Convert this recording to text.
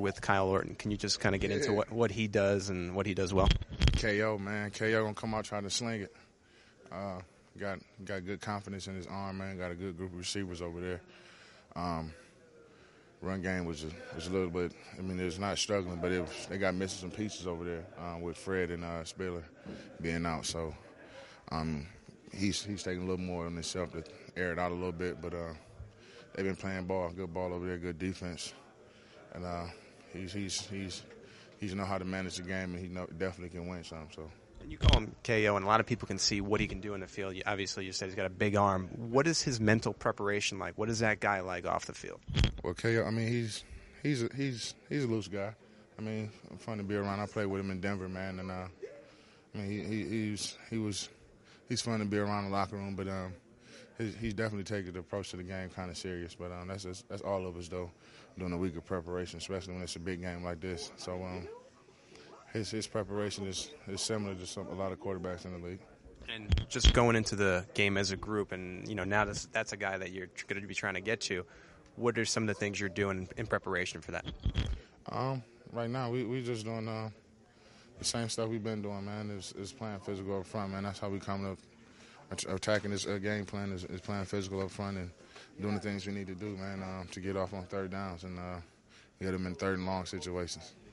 with Kyle Orton. Can you just kind of get into what he does and what he does well? KO, man. KO gonna come out trying to sling it. Got good confidence in his arm, man. Got a good group of receivers over there. Run game was a little bit. I mean, it's not struggling, but they got missing some pieces over there with Fred and Spiller being out. So he's taking a little more on himself to air it out a little bit. But they've been playing ball, good ball over there, good defense, and he's know how to manage the game, and he definitely can win some. So. And you call him KO, and a lot of people can see what he can do in the field. Obviously, you said he's got a big arm. What is his mental preparation like? What is that guy like off the field? Well, KO, I mean, he's a loose guy. I mean, fun to be around. I played with him in Denver, man, and I mean, he's fun to be around the locker room, but he's definitely taking the approach to the game kind of serious. But that's all of us though, doing a week of preparation, especially when it's a big game like this. So. His preparation is similar to a lot of quarterbacks in the league. And just going into the game as a group, and now that's a guy that you're going to be trying to get to. What are some of the things you're doing in preparation for that? Right now, we just doing the same stuff we've been doing, man. Is playing physical up front, man. That's how we come to attacking this game plan is playing physical up front and doing the things we need to do, man, to get off on third downs and get them in third and long situations.